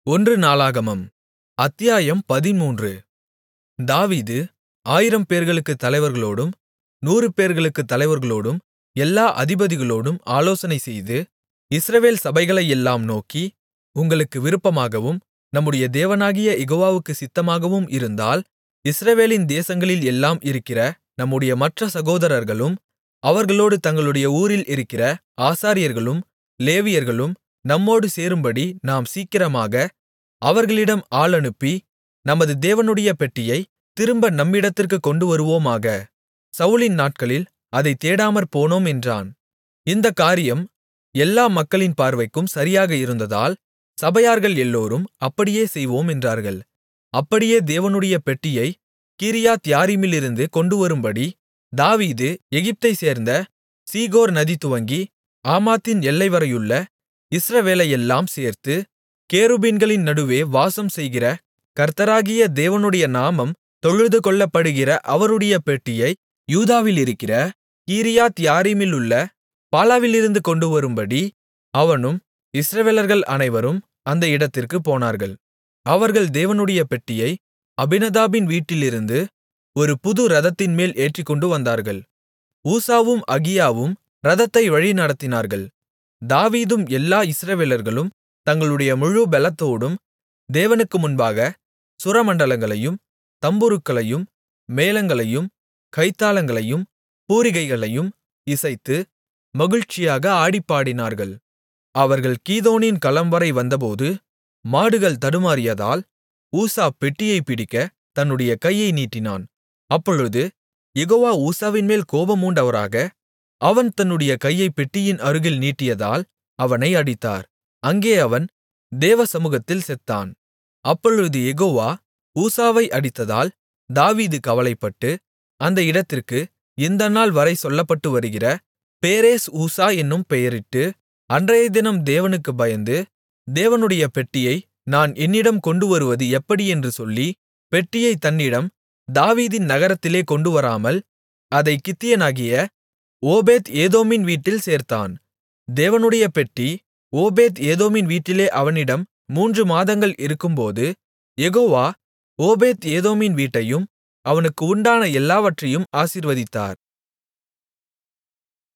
ஒன்று நாளாகமம் அத்தியாயம் 13. தாவீது 1000 பேர்களுக்குத் தலைவர்களோடும் 100 பேர்களுக்குத் தலைவர்களோடும் எல்லா அதிபதிகளோடும் ஆலோசனைசெய்து இஸ்ரவேல் சபைகளையெல்லாம் நோக்கி, உங்களுக்கு விருப்பமாகவும் நம்முடைய தேவனாகிய யெகோவாவுக்குச் சித்தமாகவும் இருந்தால், இஸ்ரவேலின் தேசங்களில் எல்லாம் இருக்கிற நம்முடைய மற்ற சகோதரர்களும் அவர்களோடு தங்களுடைய ஊரில் இருக்கிற ஆசாரியர்களும் லேவியர்களும் நம்மோடு சேரும்படி நாம் சீக்கிரமாக அவர்களிடம் ஆள் அனுப்பி, நமது தேவனுடைய பெட்டியைத் திரும்ப நம்மிடத்திற்குக் கொண்டுவருவோமாக. சவுலின் நாட்களில் அதைத் தேடாமற்போனோம் என்றான். இந்தக் காரியம் எல்லா மக்களின் பார்வைக்கும் சரியாக இருந்ததால், சபையார்கள் எல்லோரும் அப்படியே செய்வோம் என்றார்கள். அப்படியே தேவனுடைய பெட்டியைக் கீரியாத்யாரீமிலிருந்து கொண்டுவரும்படி தாவீது எகிப்தைச் சேர்ந்த சீகோர் நதி துவங்கி ஆமாத்தின் எல்லைவரையுள்ள இஸ்ரவேலையெல்லாம் சேர்த்து, கேருபீன்களின் நடுவே வாசம் செய்கிற கர்த்தராகிய தேவனுடைய நாமம் தொழுதுகொள்ளப்படுகிற அவருடைய பெட்டியை யூதாவிலிருக்கிற கீரியாத்யாரீமிலுள்ள பாலாவிலிருந்து கொண்டுவரும்படி அவனும் இஸ்ரவேலர்கள் அனைவரும் அந்த இடத்திற்குப் போனார்கள். அவர்கள் தேவனுடைய பெட்டியை அபினதாபின் வீட்டிலிருந்து ஒரு புது இரதத்தின்மேல் ஏற்றிக்கொண்டு வந்தார்கள். ஊசாவும் அகியாவும் இரதத்தை வழிநடத்தினார்கள். தாவீதும் எல்லா இஸ்ரவேலர்களும் தங்களுடைய முழு பெலத்தோடும் தேவனுக்கு முன்பாக சுரமண்டலங்களையும் தம்புருக்களையும் மேளங்களையும் கைத்தாளங்களையும் பூரிகைகளையும் இசைத்து மகிழ்ச்சியாக ஆடிப்பாடினார்கள். அவர்கள் கீதோனின் களம்வரை வந்தபோது மாடுகள் தடுமாறியதால் ஊசா பெட்டியைப் பிடிக்க தன்னுடைய கையை நீட்டினான். அப்பொழுது யெகோவா ஊசாவின்மேல் கோபமூண்டவராக அவன் தன்னுடைய கையைப் பெட்டியின் அருகில் நீட்டியதால் அவனை அடித்தார். அங்கே அவன் தேவ சமூகத்தில் செத்தான். அப்பொழுது யெகோவா ஊசாவை அடித்ததால் தாவீது கவலைப்பட்டு அந்த இடத்திற்கு இந்த நாள் வரை சொல்லப்பட்டு வருகிற பேரேஸ் ஊசா என்னும் பெயரிட்டு, அன்றையதினம் தேவனுக்குப் பயந்து, தேவனுடைய பெட்டியை நான் என்னிடம் கொண்டுவருவது எப்படி என்று சொல்லி, பெட்டியைத் தன்னிடம் தாவீதின் நகரத்திலே கொண்டுவராமல் அதைக் கித்தியனாகிய ஓபேத் ஏதோமின் வீட்டில் சேர்த்தான். தேவனுடைய பெட்டி ஓபேத் ஏதோமின் வீட்டிலே அவனிடம் 3 மாதங்கள் இருக்கும்போது, யெகோவா ஓபேத் ஏதோமின் வீட்டையும் அவனுக்கு உண்டான எல்லாவற்றையும் ஆசீர்வதித்தார்.